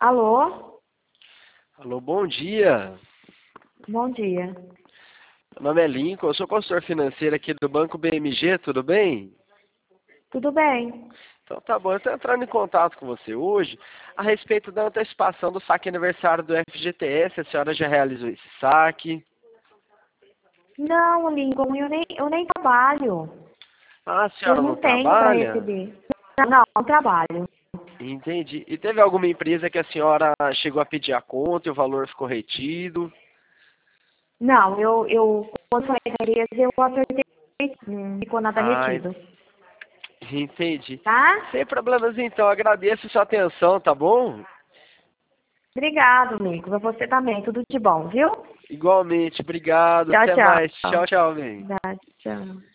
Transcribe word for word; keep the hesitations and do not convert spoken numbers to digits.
Alô? Alô, bom dia. Bom dia. Meu nome é Lincoln, eu sou consultor financeiro aqui do Banco B M G, tudo bem? Tudo bem? Então tá bom, eu estou entrando em contato com você hoje a respeito da antecipação do saque aniversário do F G T S. A senhora já realizou esse saque? Não, Lincoln, eu nem, eu nem trabalho. Ah, a Eu senhora não não tenho para trabalha? receber. Não, não, não trabalho. Entendi. E teve alguma empresa que a senhora chegou a pedir a conta e o valor ficou retido? Não, eu, eu quando falei com a empresa, eu apertei, não ficou nada Ai, retido. entendi. Tá? Sem problemas então, agradeço sua atenção, tá bom? Obrigado, Lincoln. Pra você também. Tudo de bom, viu? Igualmente, obrigado, Tchau, até mais. tchau. Tchau, tchau, bem. Verdade, tchau.